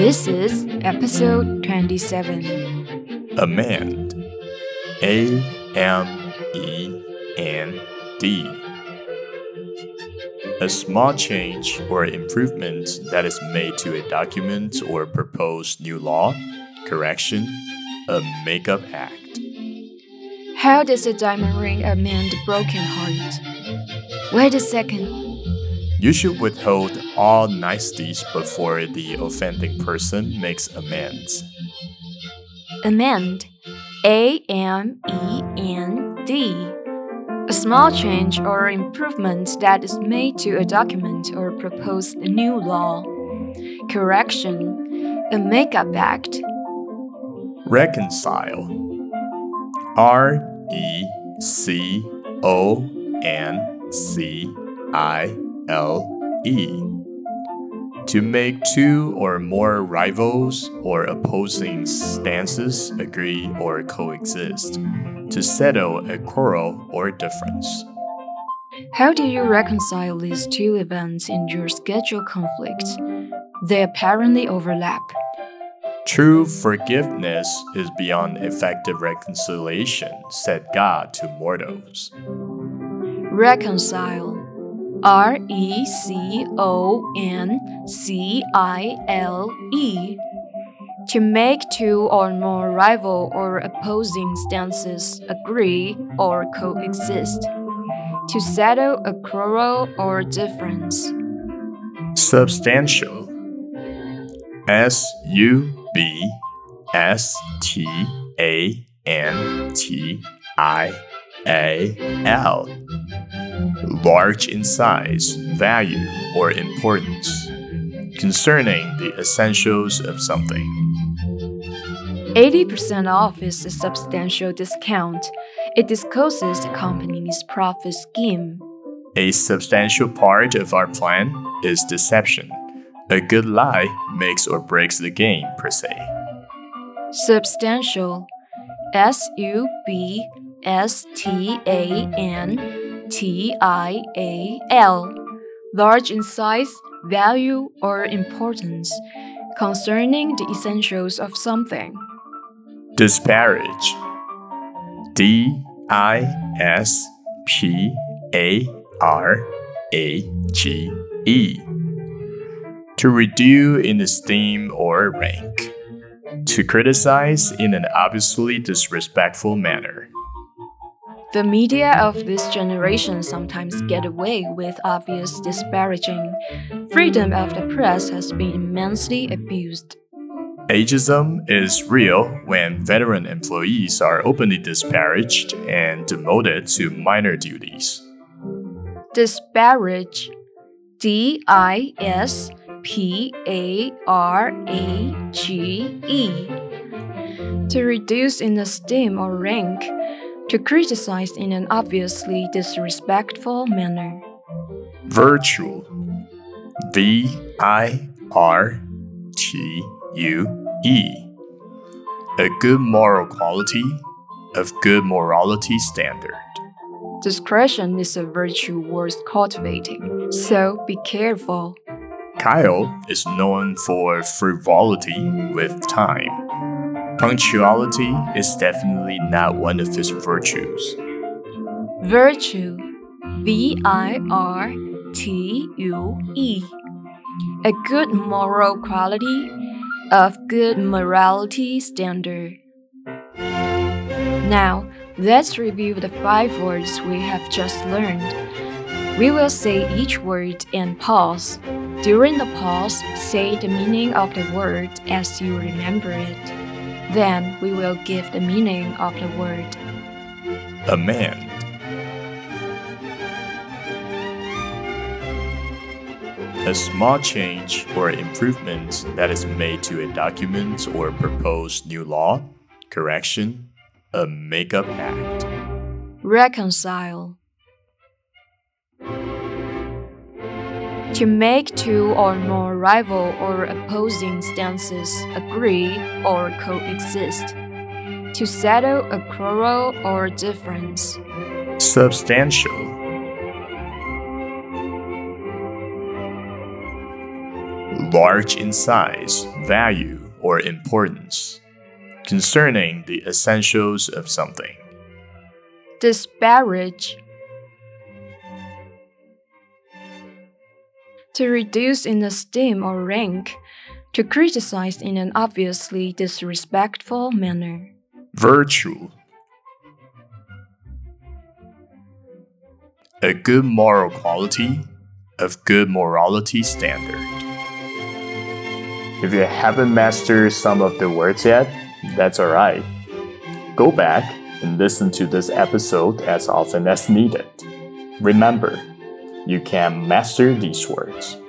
This is episode 27. Amend. A-M-E-N-D. A small change or improvement that is made to a document or proposed new law, correction, a make-up act. How does a diamond ring amend a broken heart? Wait a second. You should withhold all niceties before the offending person makes amends. Amend. A-M-E-N-D. A small change or improvement that is made to a document or proposed new law. Correction. A make-up act. Reconcile. R-E-C-O-N-C-I-L-E. To make two or more rivals or opposing stances agree or coexist. To settle a quarrel or difference. How do you reconcile these two events in your schedule conflict? They apparently overlap. True forgiveness is beyond effective reconciliation, said God to mortals. Reconcile. R-E-C-O-N-C-I-L-E. To make two or more rival or opposing stances agree or coexist. To settle a quarrel or difference. Substantial. S-U-B-S-T-A-N-T-I-A-L. Large in size, value, or importance. Concerning the essentials of something. 80% off is a substantial discount. It discloses the company's profit scheme. A substantial part of our plan is deception. A good lie makes or breaks the game, per se. Substantial. S-U-B-S-T-A-N-T-I-A-L. Large in size, value, or importance. Concerning the essentials of something. Disparage. D-I-S-P-A-R-A-G-E. To reduce in esteem or rank. To criticize in an obviously disrespectful manner. The media of this generation sometimes get away with obvious disparaging. Freedom of the press has been immensely abused. Ageism is real when veteran employees are openly disparaged and demoted to minor duties. Disparage. D-I-S-P-A-R-A-G-E. To reduce in esteem or rank. To criticize in an obviously disrespectful manner. Virtual. V-I-R-T-U-E. A good moral quality of good morality standard. Discretion is a virtue worth cultivating, so be careful. Kyle is known for frivolity with time. Punctuality is definitely not one of his virtues. Virtue. V-I-R-T-U-E. A good moral quality of good morality standard. Now, let's review the 5 words we have just learned. We will say each word and pause. During the pause, say the meaning of the word as you remember it. Then we will give the meaning of the word. Amend. A small change or improvement that is made to a document or proposed new law, correction, a make-up act. Reconcile. To make two or more rival or opposing stances agree or coexist. To settle a quarrel or difference. Substantial. large in size, value, or importance, concerning the essentials of something. Disparage. To reduce in esteem or rank, to criticize in an obviously disrespectful manner. Virtue. A good moral quality of good morality standard. If you haven't mastered some of the words yet, that's alright. Go back and listen to this episode as often as needed. Remember, you can master these words.